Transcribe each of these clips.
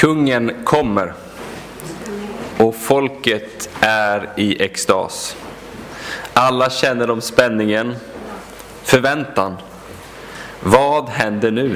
Kungen kommer och folket är i extas. Alla känner om spänningen, förväntan. Vad händer nu?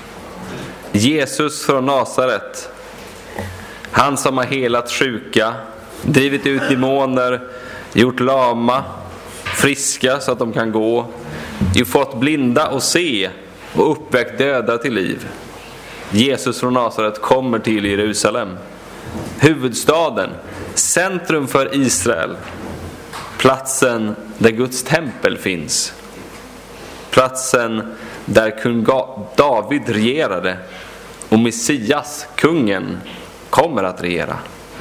Jesus från Nasaret, han som har helat sjuka, drivit ut demoner, gjort lama friska så att de kan gå, fått blinda att se och uppväckt döda till liv. Jesus från Nasaret kommer till Jerusalem, huvudstaden, centrum för Israel, platsen där Guds tempel finns, platsen där kung David regerade och Messias, kungen, kommer att regera.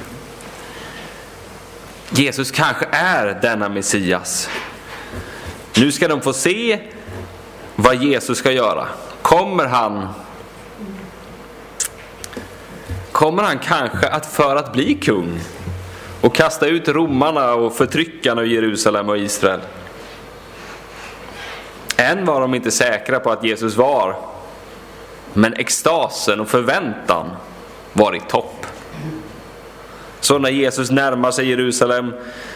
Jesus kanske är denna Messias. Nu ska de få se vad Jesus ska göra. Kommer han kanske för att bli kung och kasta ut romarna och förtryckarna i Jerusalem och Israel? Än var de inte säkra på att Jesus var, men extasen och förväntan var i topp. Så när Jesus närmar sig Jerusalem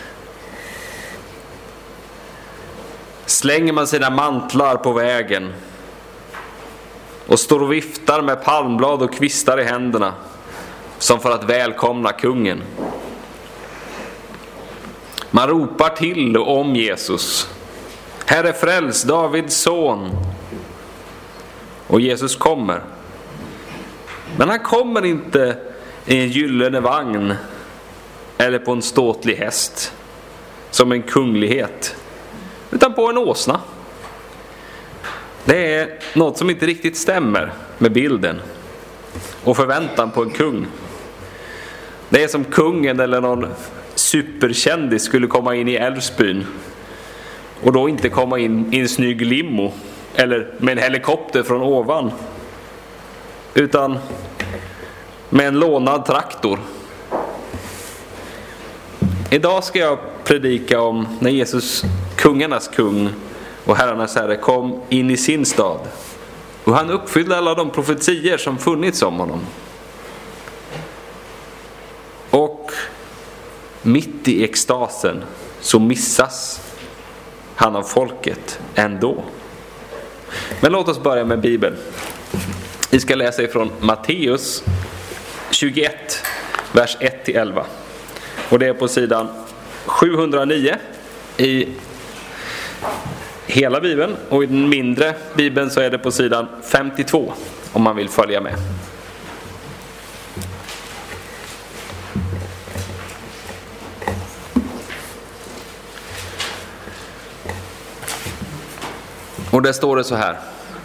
slänger man sina mantlar på vägen och står och viftar med palmblad och kvistar i händerna som för att välkomna kungen. Man ropar till och om Jesus: Herre, fräls, Davids son. Och Jesus kommer. Men han kommer inte i en gyllene vagn eller på en ståtlig häst som en kunglighet, utan på en åsna. Det är något som inte riktigt stämmer med bilden och förväntan på en kung. Det är som kungen eller någon superkändis skulle komma in i Älvsbyn och då inte komma in i en snygg limo eller med en helikopter från ovan, utan med en lånad traktor. Idag ska jag predika om när Jesus, kungarnas kung och herrarnas herre, kom in i sin stad och han uppfyllde alla de profetier som funnits om honom. Och mitt i extasen så missas han av folket ändå. Men låt oss börja med Bibeln. Vi ska läsa ifrån Matteus 21, vers 1-11. Och det är på sidan 709 i hela Bibeln. Och i den mindre Bibeln så är det på sidan 52 om man vill följa med. Och där står det så här: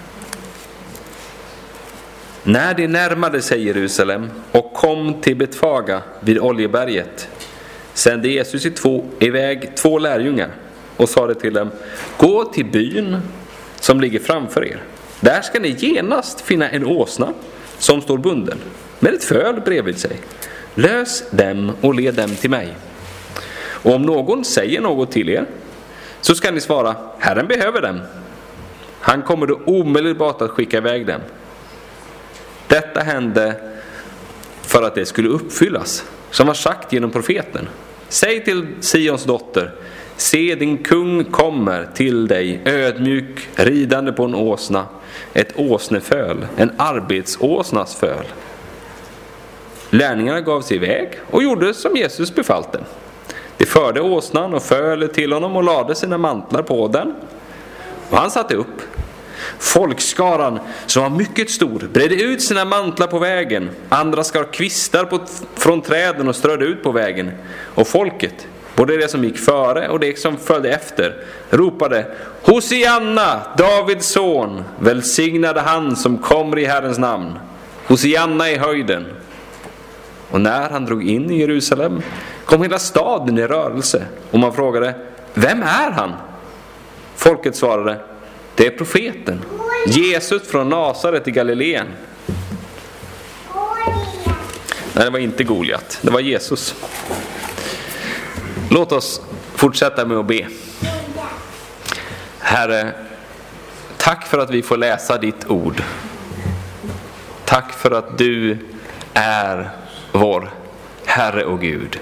När de närmade sig Jerusalem och kom till Betfaga vid Oljeberget sände Jesus iväg två lärjungar och sa det till dem: Gå till byn som ligger framför er. Där ska ni genast finna en åsna som står bunden med ett föl bredvid sig. Lös dem och led dem till mig. Och om någon säger något till er så ska ni svara: Herren behöver dem. Han kommer då omedelbart att skicka iväg dem. Detta hände för att det skulle uppfyllas som var sagt genom profeten. Säg till Sions dotter: se, din kung kommer till dig, ödmjuk, ridande på en åsna, ett åsneföl, en arbetsåsnas föl. Lärningarna gav sig iväg och gjorde som Jesus befallt dem. De förde åsnan och fölet till honom och lade sina mantlar på den. Och han satte upp. Folkskaran, som var mycket stor, bredde ut sina mantlar på vägen. Andra skar kvistar från träden och strödde ut på vägen. Och folket, både det som gick före och det som följde efter, ropade: Hosianna, Davids son, välsignade han som kommer i Herrens namn. Hosianna i höjden. Och när han drog in i Jerusalem kom hela staden i rörelse. Och man frågade: vem är han? Folket svarade: det är profeten, Jesus från Nasaret i Galileen. Nej, det var inte Goliat, det var Jesus. Låt oss fortsätta med att be. Herre, tack för att vi får läsa ditt ord. Tack för att du är vår Herre och Gud.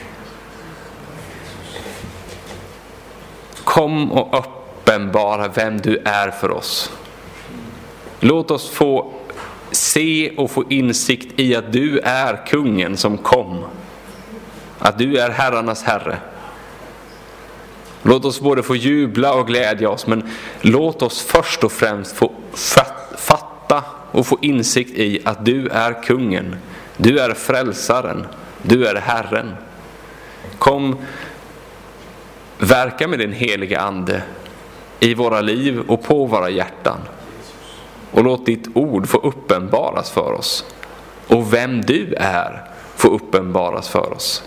Kom och uppenbara vem du är för oss. Låt oss få se och få insikt i att du är kungen som kom. Att du är herrarnas herre. Låt oss både få jubla och glädja oss, men låt oss först och främst få fatta och få insikt i att du är kungen. Du är frälsaren. Du är Herren. Kom, verka med din heliga ande i våra liv och på våra hjärtan. Och låt ditt ord få uppenbaras för oss. Och vem du är få uppenbaras för oss.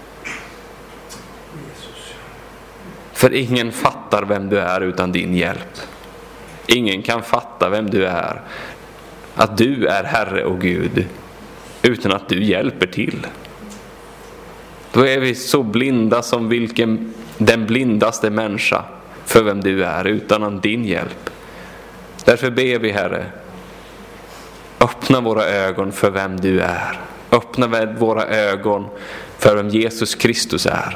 För ingen fattar vem du är utan din hjälp. Ingen kan fatta vem du är, att du är Herre och Gud, utan att du hjälper till. Då är vi så blinda som den blindaste människa för vem du är, utan din hjälp. Därför ber vi, Herre, öppna våra ögon för vem du är. Öppna våra ögon för vem Jesus Kristus är.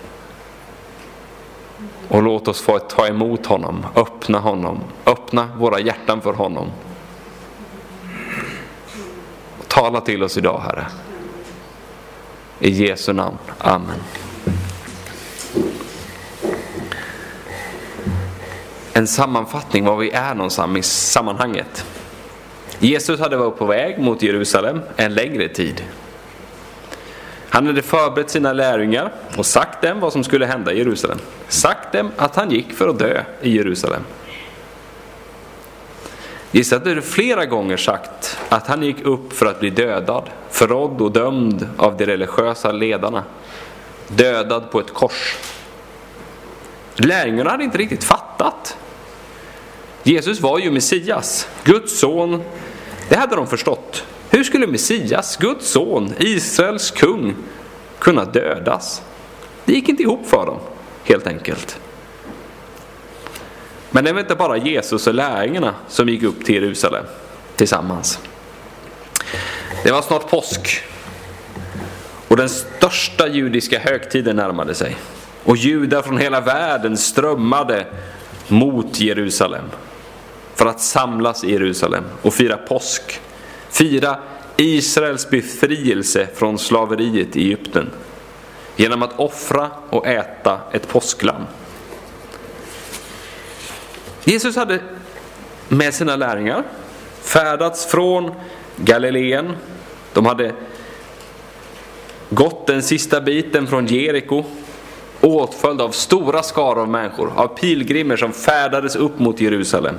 Och låt oss få ta emot honom. Öppna våra hjärtan för honom. Och tala till oss idag, Herre. I Jesu namn. Amen. En sammanfattning var vi är någonstans i sammanhanget. Jesus hade varit på väg mot Jerusalem en längre tid. Han hade förberett sina lärjungar och sagt dem vad som skulle hända i Jerusalem. Sagt dem att han gick för att dö i Jerusalem. Jesus hade flera gånger sagt att han gick upp för att bli dödad, förrådd och dömd av de religiösa ledarna. Dödad på ett kors. Lärjungarna hade inte riktigt fattat. Jesus var ju Messias, Guds son. Det hade de förstått. Hur skulle Messias, Guds son, Israels kung, kunna dödas? Det gick inte ihop för dem, helt enkelt. Men det var inte bara Jesus och lärjungarna som gick upp till Jerusalem tillsammans. Det var snart påsk. Och den största judiska högtiden närmade sig. Och judar från hela världen strömmade mot Jerusalem för att samlas i Jerusalem och fira påsk. Fira Israels befrielse från slaveriet i Egypten genom att offra och äta ett påsklamm. Jesus hade med sina lärjungar färdats från Galileen. De hade gått den sista biten från Jeriko, åtföljd av stora skaror av människor, av pilgrimer som färdades upp mot Jerusalem.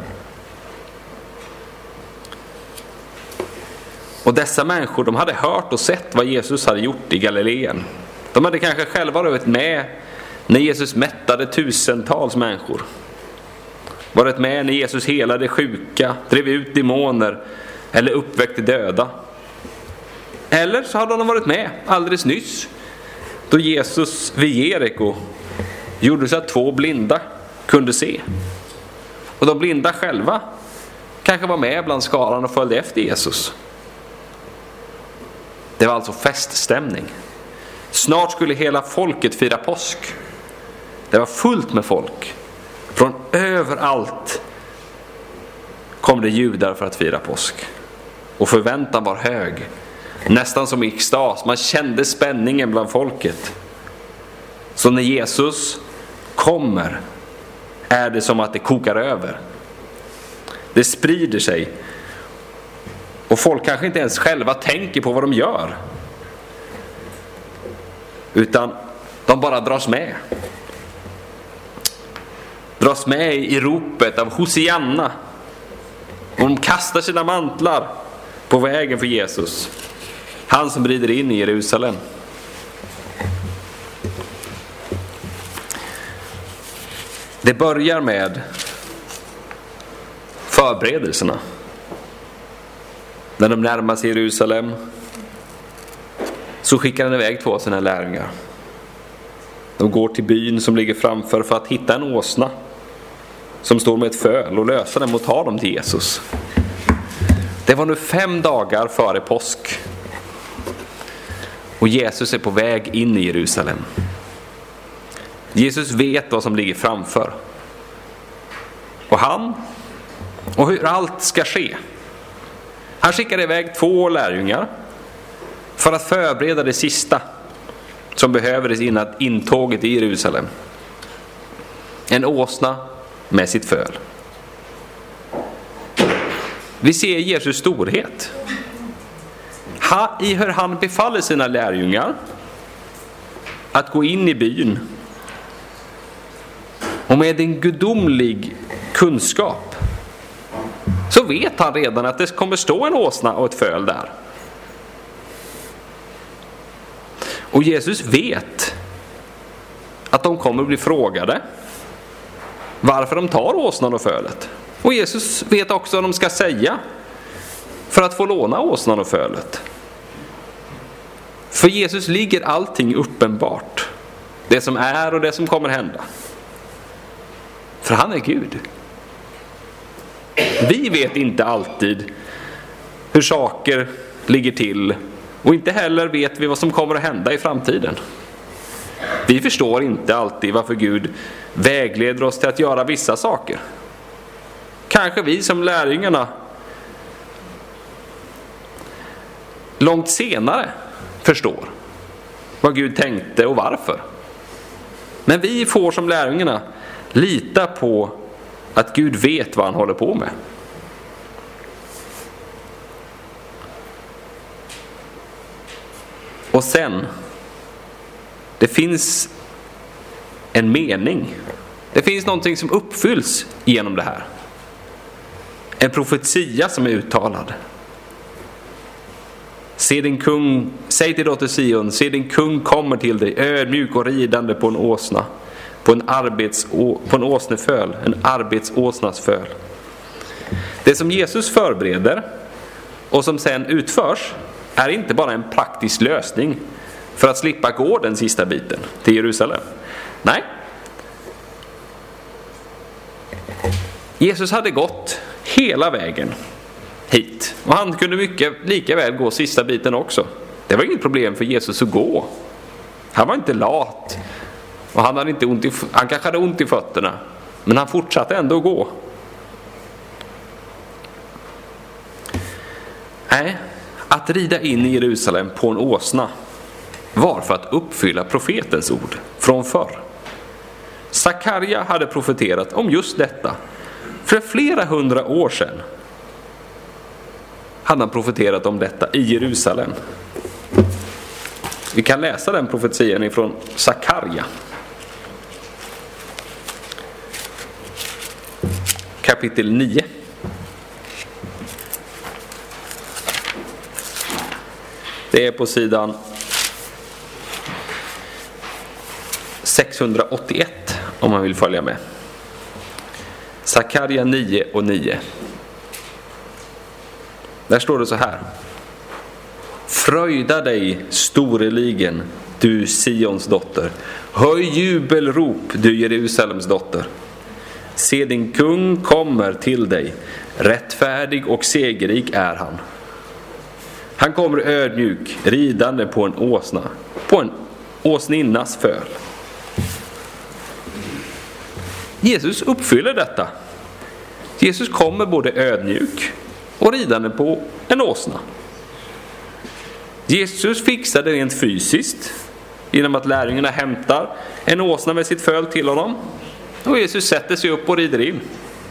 Och dessa människor, de hade hört och sett vad Jesus hade gjort i Galileen. De hade kanske själva varit med när Jesus mättade tusentals människor. Varit med när Jesus helade sjuka, drev ut demoner eller uppväckte döda. Eller så hade de varit med alldeles nyss då Jesus vid Jeriko gjorde så att 2 blinda kunde se. Och de blinda själva kanske var med bland skaran och följde efter Jesus. Det var alltså feststämning. Snart skulle hela folket fira påsk. Det var fullt med folk. Från överallt kom det judar för att fira påsk. Och förväntan var hög. Nästan som i extas. Man kände spänningen bland folket. Så när Jesus kommer är det som att det kokar över. Det sprider sig. Och folk kanske inte ens själva tänker på vad de gör. Utan de bara dras med. Dras med i ropet av Hosianna. Och de kastar sina mantlar på vägen för Jesus. Han som rider in i Jerusalem. Det börjar med förberedelserna. När de närmar sig Jerusalem så skickar han iväg 2 av sina lärjungar. De går till byn som ligger framför för att hitta en åsna som står med ett föl och lösa dem och ta dem till Jesus. Det var nu 5 dagar före påsk. Och Jesus är på väg in i Jerusalem. Jesus vet vad som ligger framför. Och hur allt ska ske. Han skickar iväg 2 lärjungar för att förbereda det sista som behövdes innan intåget i Jerusalem. En åsna med sitt föl. Vi ser Jesus storhet. I hur han befaller sina lärjungar att gå in i byn. Och med en gudomlig kunskap så vet han redan att det kommer stå en åsna och ett föl där. Och Jesus vet att de kommer bli frågade varför de tar åsnan och fölet. Och Jesus vet också vad de ska säga för att få låna åsnan och fölet. För Jesus ligger allting uppenbart. Det som är och det som kommer hända. För han är Gud. Vi vet inte alltid hur saker ligger till. Och inte heller vet vi vad som kommer att hända i framtiden. Vi förstår inte alltid varför Gud vägleder oss till att göra vissa saker. Kanske vi som lärjungarna långt senare förstår vad Gud tänkte och varför. Men vi får som lärjungarna lita på att Gud vet vad han håller på med. Och sen, det finns en mening. Det finns någonting som uppfylls genom det här. En profetia som är uttalad. Säg till dotter Sion, se din kung kommer till dig, ödmjuk och ridande på en åsna, på en åsneföl, en arbetsåsnas föl. Det som Jesus förbereder och som sen utförs är inte bara en praktisk lösning för att slippa gå den sista biten till Jerusalem. Nej. Jesus hade gått hela vägen hit. Och han kunde lika väl gå sista biten också. Det var inget problem för Jesus att gå. Han var inte lat. Och han kanske hade ont i fötterna. Men han fortsatte ändå att gå. Nej, att rida in i Jerusalem på en åsna var för att uppfylla profetens ord från förr. Sakarja hade profeterat om just detta. För flera 100 år sedan hade han profeterat om detta i Jerusalem. Vi kan läsa den profetian ifrån Sakarja. Kapitel 9. Det är på sidan 681 om man vill följa med. Sakarja 9 och 9. Där står det så här. Fröjda dig storeligen, du Sions dotter. Höj jubelrop, du Jerusalems dotter. Se, din kung kommer till dig. Rättfärdig och segerrik är han. Han kommer ödmjuk, ridande på en åsna, på en åsninnas föl. Jesus uppfyller detta. Jesus kommer både ödmjuk och ridande på en åsna. Jesus fixar det rent fysiskt genom att lärjungarna hämtar en åsna med sitt föl till honom. Och Jesus sätter sig upp och rider in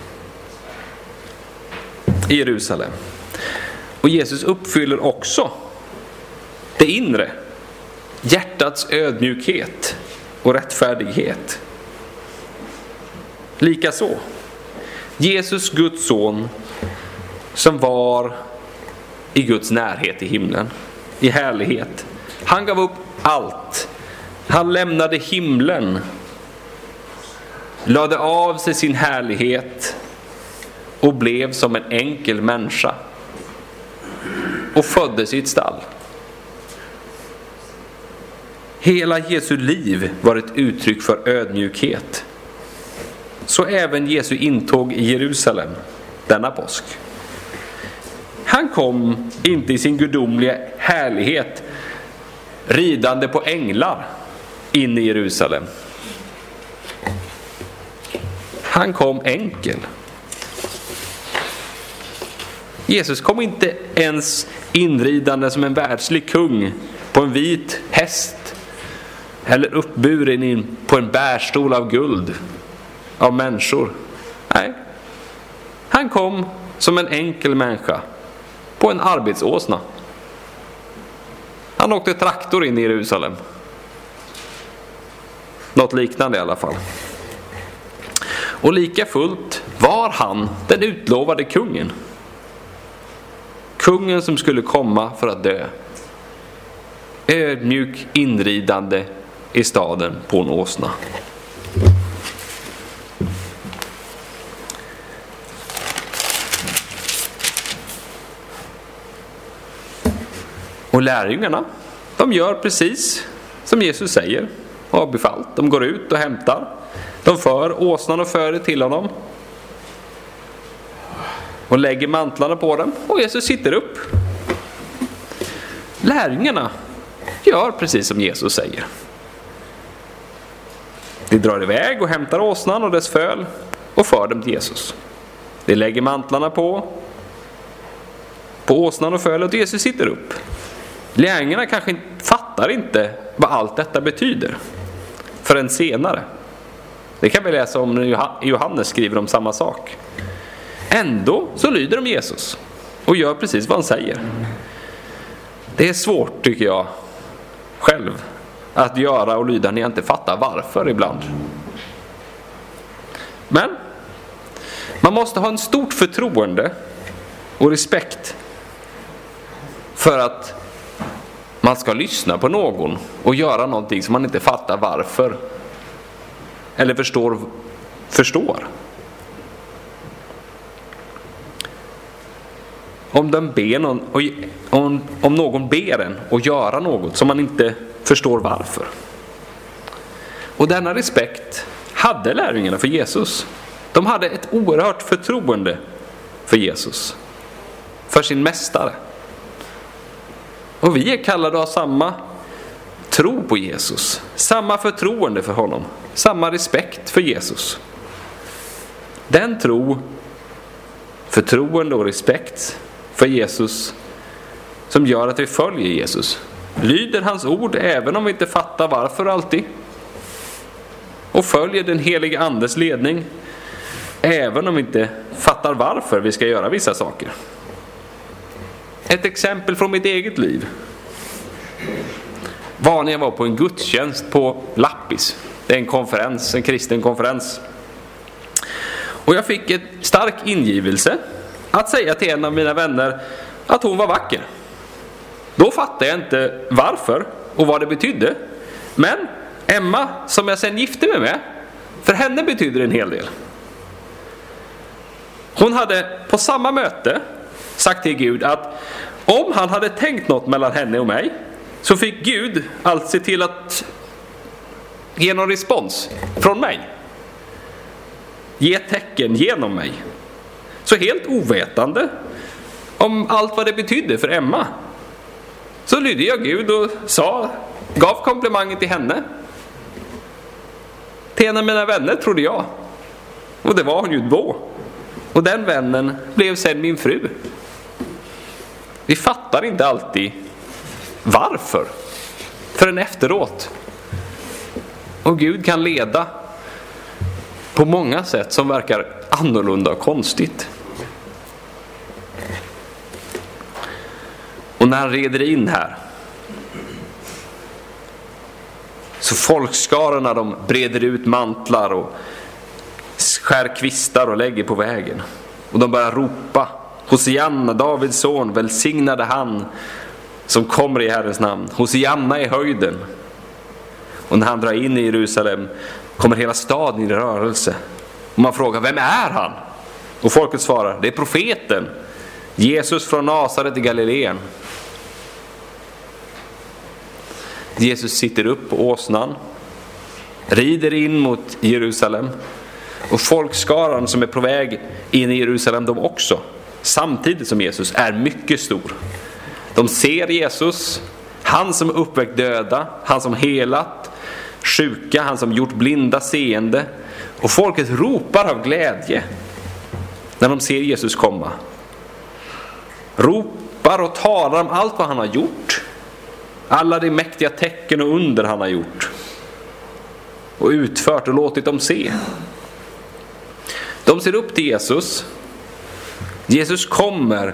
i Jerusalem. Och Jesus uppfyller också det inre, hjärtats ödmjukhet och rättfärdighet. Likaså Jesus, Guds son, som var i Guds närhet i himlen, i härlighet. Han gav upp allt. Han lämnade himlen, lade av sig sin härlighet och blev som en enkel människa och föddes i ett stall. Hela Jesu liv var ett uttryck för ödmjukhet. Så även Jesu intåg i Jerusalem denna påsk. Han kom inte i sin gudomliga härlighet ridande på änglar in i Jerusalem. Han kom enkel. Jesus kom inte ens inridande som en världslig kung på en vit häst eller uppburen in på en bärstol av guld av människor. Nej, han kom som en enkel människa på en arbetsåsna. Han åkte traktor in i Jerusalem. Något liknande i alla fall. Och lika fullt var han den utlovade kungen. Kungen som skulle komma för att dö. Ödmjuk inridande i staden på en åsna. Och lärjungarna, de gör precis som Jesus säger och har befallt. De går ut och hämtar. De för åsnan och för det till honom. Och lägger mantlarna på dem. Och Jesus sitter upp. Lärjungarna gör precis som Jesus säger. De drar iväg och hämtar åsnan och dess föl och för dem till Jesus. De lägger mantlarna på åsnan och fölet och Jesus sitter upp. Lärjungarna kanske fattar inte vad allt detta betyder förrän senare. Det kan vi läsa om när Johannes skriver om samma sak. Ändå så lyder de Jesus och gör precis vad han säger. Det är svårt, tycker jag själv, att göra och lyda när jag inte fattar varför ibland. Men man måste ha en stort förtroende och respekt för att man ska lyssna på någon och göra någonting som man inte fattar varför eller förstår. Om någon ber en att göra något som man inte förstår varför. Och denna respekt hade lärjungarna för Jesus. De hade ett oerhört förtroende för Jesus, för sin mästare. Och vi är kallade att ha samma tro på Jesus, samma förtroende för honom, samma respekt för Jesus. Den tro, förtroende och respekt för Jesus som gör att vi följer Jesus, lyder hans ord även om vi inte fattar varför alltid, och följer den heliga andes ledning även om vi inte fattar varför vi ska göra vissa saker. Ett exempel från mitt eget liv var när jag var på en gudstjänst på Lappis. Det är en konferens, en kristen konferens. Och jag fick ett stark ingivelse att säga till en av mina vänner att hon var vacker. Då fattade jag inte varför och vad det betydde. Men Emma, som jag sen gifte mig med, för henne betyder det en hel del. Hon hade på samma möte sagt till Gud att om han hade tänkt något mellan henne och mig, så fick Gud allt se till att ge någon respons från mig. Ge ett tecken genom mig. Så helt ovetande om allt vad det betydde för Emma, så lydde jag Gud och gav komplimangen till henne. Till en av mina vänner, trodde jag. Och det var hon ju då. Och den vännen blev sen min fru. Vi fattar inte alltid varför förrän efteråt. Och Gud kan leda på många sätt som verkar annorlunda och konstigt. Och när han reder in här, så folkskarorna, de breder ut mantlar och skär kvistar och lägger på vägen. Och de börjar ropa: Hosianna, Davids son, välsignade han som kommer i Herrens namn. Hosianna i höjden. Och när han drar in i Jerusalem kommer hela staden i rörelse. Och man frågar: vem är han? Och folket svarar: det är profeten Jesus från Nasaret i Galileen. Jesus sitter upp på åsnan, rider in mot Jerusalem, och folkskaran som är på väg in i Jerusalem, de också, samtidigt som Jesus, är mycket stor. De ser Jesus, Han som uppväckt döda, han som helat sjuka, han som gjort blinda seende. Och folket ropar av glädje när de ser Jesus komma. Ropar och talar om allt vad han har gjort. Alla de mäktiga tecken och under han har gjort. Och utfört och låtit dem se. De ser upp till Jesus. Jesus kommer.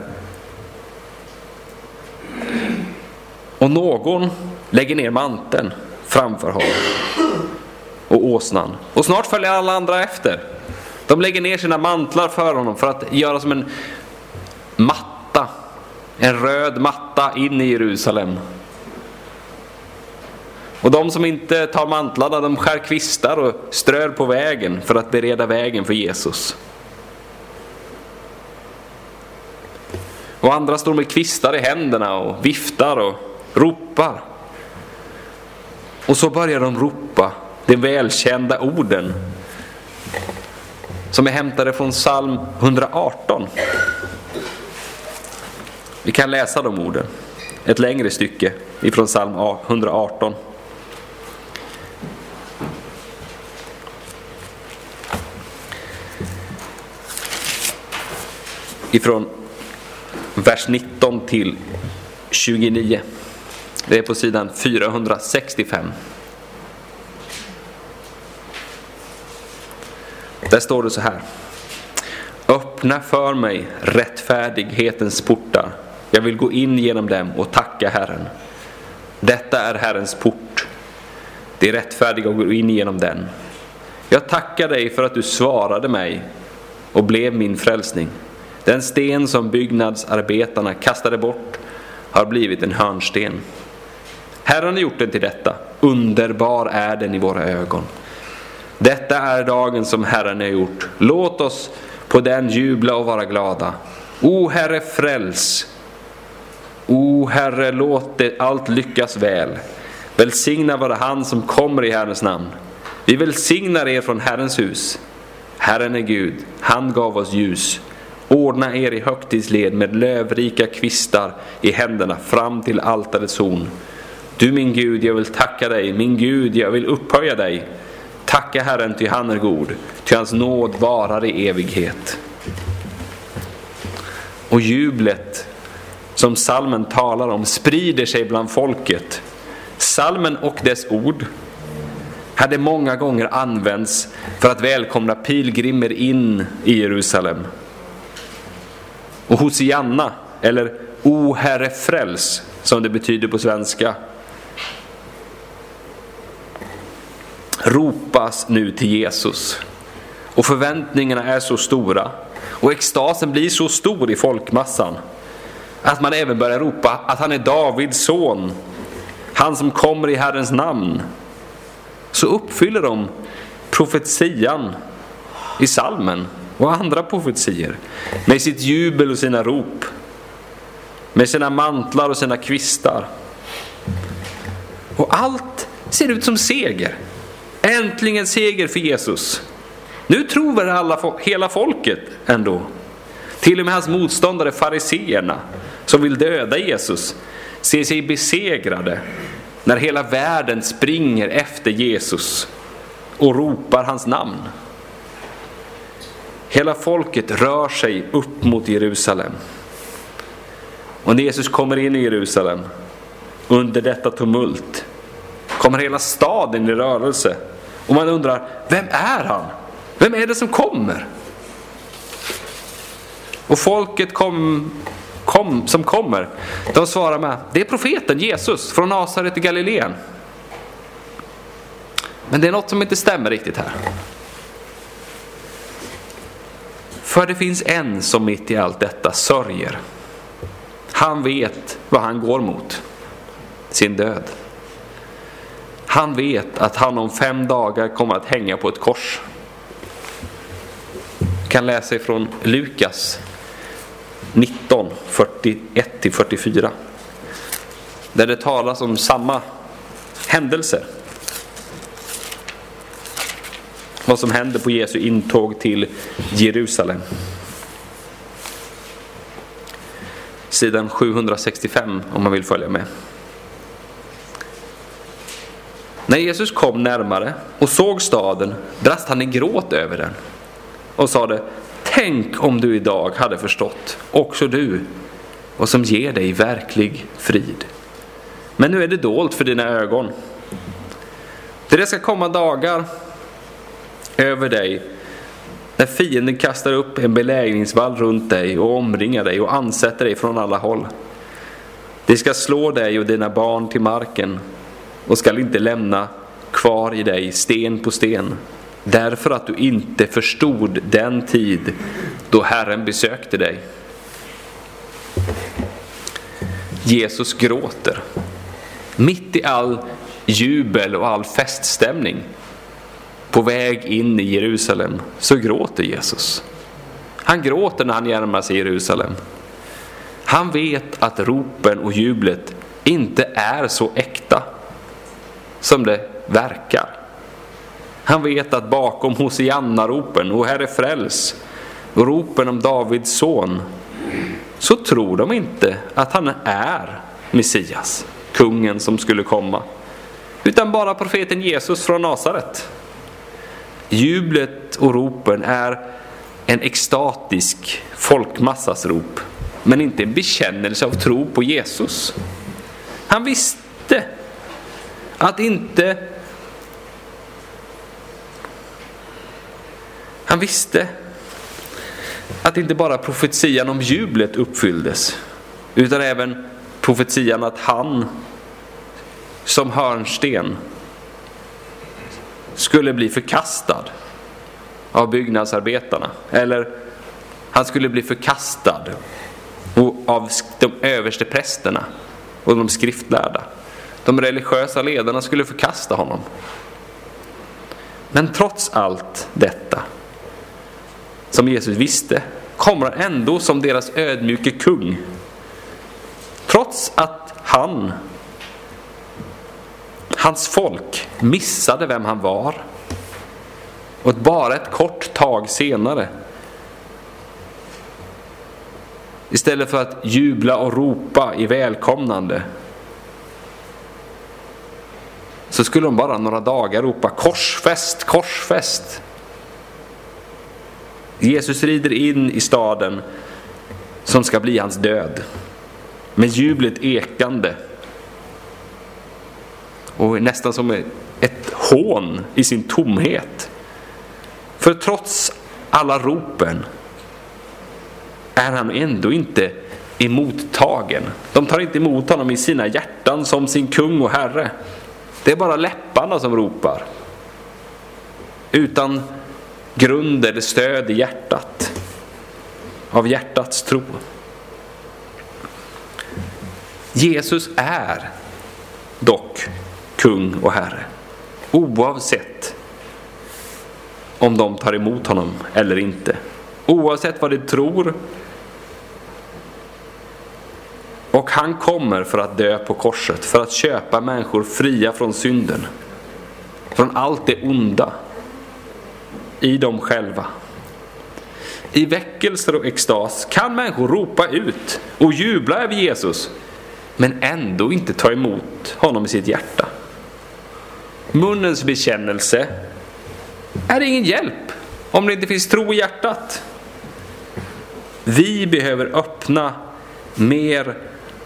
Och någon lägger ner manteln framför honom och åsnan. Och snart följer alla andra efter. De lägger ner sina mantlar för honom för att göra som en matta. En röd matta in i Jerusalem. Och de som inte tar mantlarna, de skär kvistar och strör på vägen för att bereda vägen för Jesus. Och andra står med kvistar i händerna och viftar och ropar. Och så börjar de ropa de välkända orden som är hämtade från psalm 118. Vi kan läsa de orden. Ett längre stycke ifrån psalm 118. Ifrån vers 19 till 29. Det är på sidan 465. Där står det så här: öppna för mig rättfärdighetens portar. Jag vill gå in genom dem och tacka Herren. Detta är Herrens port. Det är rättfärdiga att gå in genom den. Jag tackar dig för att du svarade mig och blev min frälsning. Den sten som byggnadsarbetarna kastade bort har blivit en hörnsten. Herren har gjort den till detta. Underbar är den i våra ögon. Detta är dagen som Herren har gjort. Låt oss på den jubla och vara glada. O Herre, fräls. O Herre, låt det allt lyckas väl. Välsigna vare han som kommer i Herrens namn. Vi välsignar er från Herrens hus. Herren är Gud, han gav oss ljus. Ordna er i högtidsled med lövrika kvistar i händerna fram till altarets horn. Du min Gud, jag vill tacka dig. Min Gud, jag vill upphöja dig. Tacka Herren, ty han är god. Ty hans nåd varar i evighet. Och jublet som psalmen talar om sprider sig bland folket. Psalmen och dess ord hade många gånger använts för att välkomna pilgrimer in i Jerusalem. Och Hosianna, eller O Herre fräls, som det betyder på svenska, ropas nu till Jesus. Och förväntningarna är så stora och extasen blir så stor i folkmassan att man även börjar ropa att han är Davids son, han som kommer i Herrens namn. Så uppfyller de profetian i psalmen och andra profetier med sitt jubel och sina rop, med sina mantlar och sina kvistar. Och allt ser ut som seger. Äntligen seger för Jesus. Nu tror väl hela folket ändå. Till och med hans motståndare fariseerna som vill döda Jesus ser sig besegrade när hela världen springer efter Jesus och ropar hans namn. Hela folket rör sig upp mot Jerusalem. Och när Jesus kommer in i Jerusalem under detta tumult kommer hela staden i rörelse. Och man undrar, vem är han? Vem är det som kommer? Och folket som kommer, de svarar med, det är profeten Jesus från Nasaret i Galileen. Men det är något som inte stämmer riktigt här. För det finns en som mitt i allt detta sörjer. Han vet vad han går mot. Sin död. Han vet att han om 5 dagar kommer att hänga på ett kors. Jag kan läsa ifrån Lukas 19, 41-44. Där det talas om samma händelser. Vad som händer på Jesu intåg till Jerusalem. Sidan 765 om man vill följa med. När Jesus kom närmare och såg staden brast han i gråt över den och sade: tänk om du idag hade förstått, också du, vad som ger dig verklig frid. Men nu är det dolt för dina ögon. Det ska komma dagar över dig när fienden kastar upp en belägringsvall runt dig och omringar dig och ansätter dig från alla håll. De ska slå dig och dina barn till marken och ska inte lämna kvar i dig sten på sten, därför att du inte förstod den tid då Herren besökte dig. Jesus gråter. Mitt i all jubel och all feststämning på väg in i Jerusalem så gråter Jesus. Han gråter när han närmar sig Jerusalem. Han vet att ropen och jublet inte är så äkta som det verkar. Han vet att bakom Hosianna-ropen och Herre fräls och ropen om Davids son, så tror de inte att han är Messias, kungen som skulle komma, utan bara profeten Jesus från Nasaret. Jublet och ropen är en extatisk folkmassas rop, men inte en bekännelse av tro på Jesus. Han visste att inte bara profetian om jublet uppfylldes, utan även profetian att han som hörnsten skulle bli förkastad av byggnadsarbetarna, eller han skulle bli förkastad av de överste prästerna och de skriftlärda. De religiösa ledarna skulle förkasta honom. Men trots allt detta som Jesus visste, kommer han ändå som deras ödmjuke kung. Trots att hans folk missade vem han var, och bara ett kort tag senare, istället för att jubla och ropa i välkomnande, så skulle de bara några dagar ropa: korsfäst, korsfäst. Jesus rider in i staden som ska bli hans död, med jublet ekande och nästan som ett hån i sin tomhet. För trots alla ropen är han ändå inte emottagen. De tar inte emot honom i sina hjärtan som sin kung och herre. Det är bara läpparna som ropar, utan grund eller stöd i hjärtat, av hjärtats tro. Jesus är dock kung och herre, oavsett om de tar emot honom eller inte, oavsett vad de tror. Och han kommer för att dö på korset, för att köpa människor fria från synden, från allt det onda i dem själva. I väckelser och extas kan människor ropa ut och jubla över Jesus, men ändå inte ta emot honom i sitt hjärta. Munnens bekännelse är ingen hjälp om det inte finns tro i hjärtat. Vi behöver öppna mer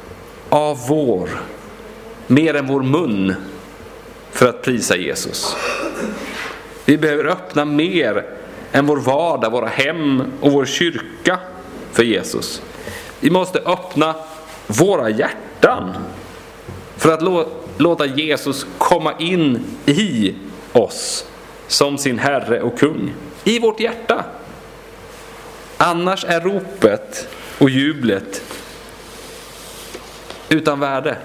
än vår mun för att prisa Jesus. Vi behöver öppna mer än vår vardag, våra hem och vår kyrka för Jesus. Vi måste öppna våra hjärtan för att låta Jesus komma in i oss som sin Herre och kung, i vårt hjärta. Annars är ropet och jublet utan värde.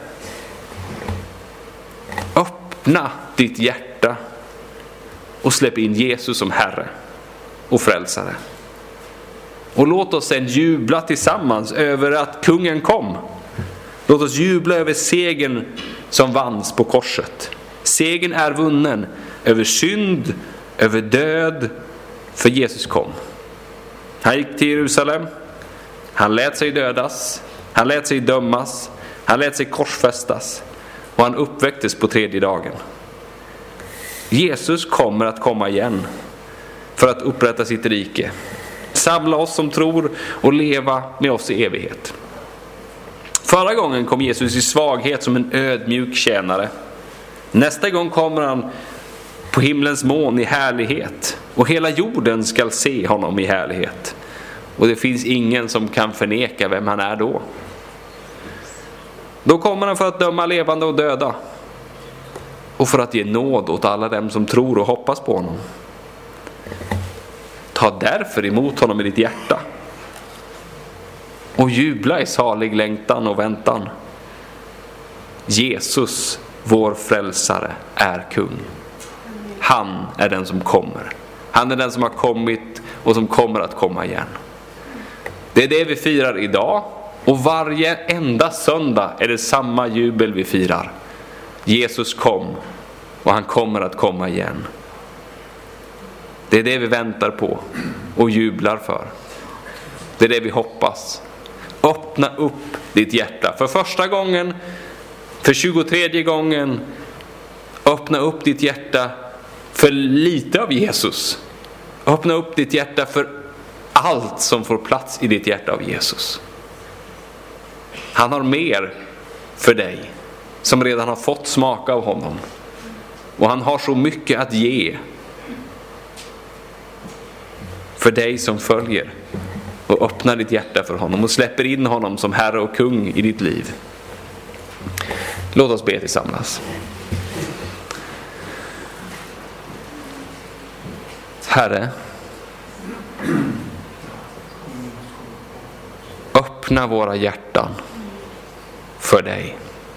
Öppna ditt hjärta och släpp in Jesus som Herre och frälsare. Och låt oss sedan jubla tillsammans över att kungen kom. Låt oss jubla över segern som vanns på korset. Segern är vunnen över synd, över död, för Jesus kom. Han gick till Jerusalem. Han lät sig dödas. Han lät sig dömas. Han lät sig korsfästas. Och han uppväcktes på 3:e dagen. Jesus kommer att komma igen för att upprätta sitt rike. Samla oss som tror och leva med oss i evighet. Förra gången kom Jesus i svaghet som en ödmjuk tjänare. Nästa gång kommer han på himlens moln i härlighet. Och hela jorden ska se honom i härlighet. Och det finns ingen som kan förneka vem han är då. Då kommer han för att döma levande och döda. Och för att ge nåd åt alla dem som tror och hoppas på honom. Ta därför emot honom i ditt hjärta. Och jubla i salig längtan och väntan. Jesus, vår frälsare, är kung. Han är den som kommer. Han är den som har kommit och som kommer att komma igen. Det är det vi firar idag. Och varje enda söndag är det samma jubel vi firar. Jesus kom och han kommer att komma igen. Det är det vi väntar på och jublar för. Det är det vi hoppas. Öppna upp ditt hjärta. För första gången, för 23:e gången, öppna upp ditt hjärta för lite av Jesus. Öppna upp ditt hjärta för allt som får plats i ditt hjärta av Jesus. Han har mer för dig som redan har fått smaka av honom. Och han har så mycket att ge för dig som följer och öppnar ditt hjärta för honom och släpper in honom som Herre och kung i ditt liv. Låt oss be tillsammans. Herre, öppna våra hjärtan för dig.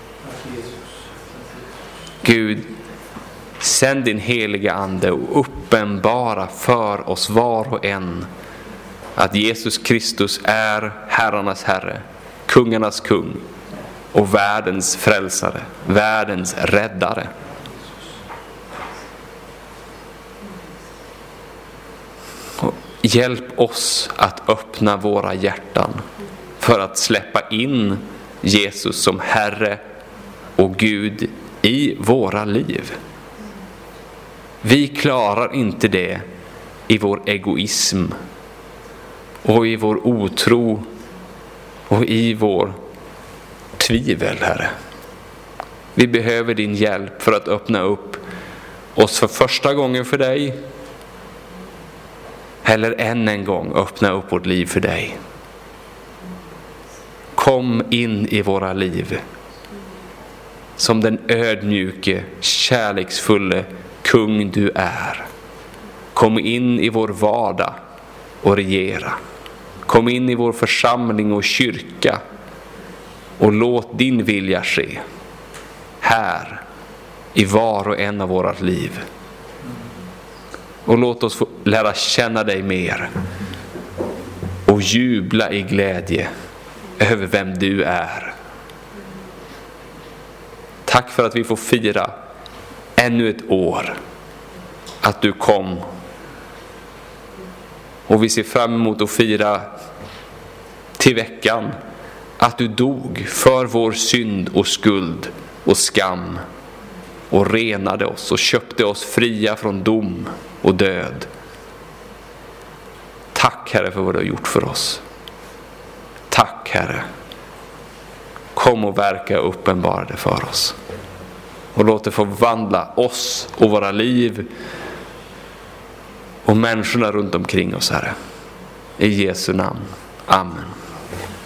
Gud, sänd din heliga ande och uppenbara för oss var och en att Jesus Kristus är herrarnas herre, kungarnas kung och världens frälsare, världens räddare. Och hjälp oss att öppna våra hjärtan för att släppa in Jesus som Herre och Gud i våra liv. Vi klarar inte det i vår egoism och i vår otro och i vår tvivel, Herre. Vi behöver din hjälp för att öppna upp oss för första gången för dig, eller än en gång öppna upp vårt liv för dig. Kom in i våra liv som den ödmjuke, kärleksfulle kung du är. Kom in i vår vardag och regera. Kom in i vår församling och kyrka och låt din vilja ske här i var och en av våra liv. Och låt oss få lära känna dig mer och jubla i glädje över vem du är. Tack för att vi får fira ännu ett år att du kom. Och vi ser fram emot att fira till veckan att du dog för vår synd och skuld och skam och renade oss och köpte oss fria från dom och död. Tack, Herre, för vad du har gjort för oss. Tack, Herre. Kom och verka och uppenbara det för oss. Och låt det få vandla oss och våra liv och människorna runt omkring oss, Herre. I Jesu namn. Amen.